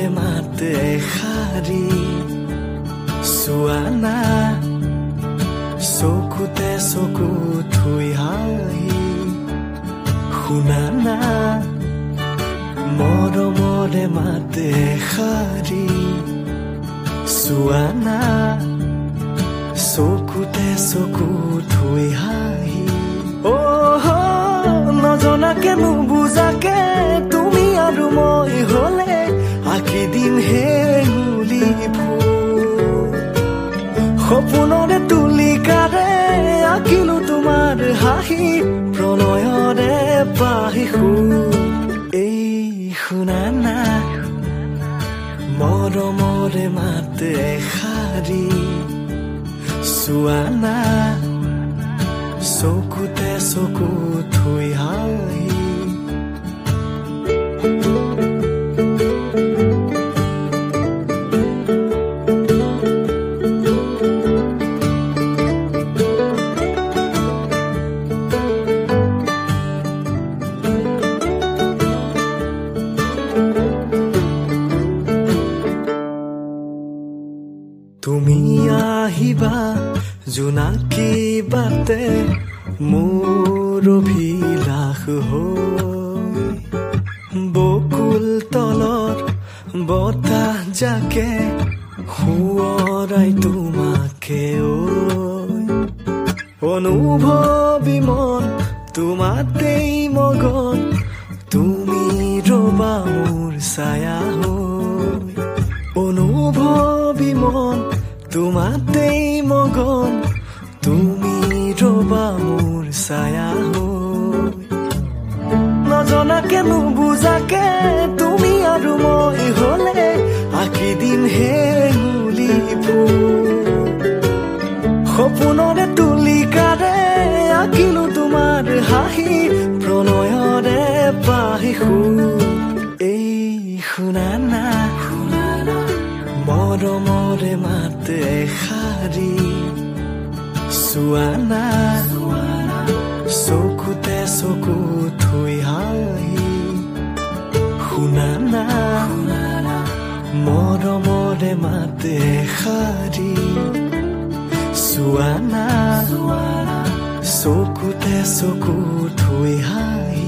মৰমৰে মাতে এষাৰি চোৱানা চকুতে চকু থৈ হাঁহি শুনানা মৰমৰে মাতে এষাৰি চোৱানা চকুতে চকু থৈ হাঁহি নজনাকে নুবুজাকে তুমি আৰু মই হলে আঁকি দিম হেঙুলি ফুল সপোনৰে তুলিকাৰে আঁকিলো তোমাৰ হাঁহি প্ৰণয়ৰে পাহি সুৰ এই শুনানা মৰমৰে মাতে এষাৰি চোৱানা চকুতে চকু থৈ হাঁহি তুমি আহিবা জোনাকী বাটে মোৰ অভিলাষ হৈ বকুল তলৰ বতাহ জাকে শুৱৰাই তোমাকে অনুভৱী মন তোমাতেই মগন তুমি ৰবা মোৰ ছায়া হৈ অনুভৱী মন তোমাতেই মগন তুমি ৰবা মোৰ ছায়া হৈ নজনাকে নুবুজাকে তুমি আৰু মই হলে আঁকি দিম হেঙুলি ফুল সপোনৰে তুলিকাৰে আঁকিলো তোমাৰ হাঁহি প্ৰণয়ৰে পাহি সুৰ এই শুনানা মৰমৰে মাতে এষাৰি চোৱানা চকুতে চকু থৈ হাঁহি শুনানা মৰমৰে মাতে এষাৰি চোৱানা চকুতে চকু থৈ হাঁহি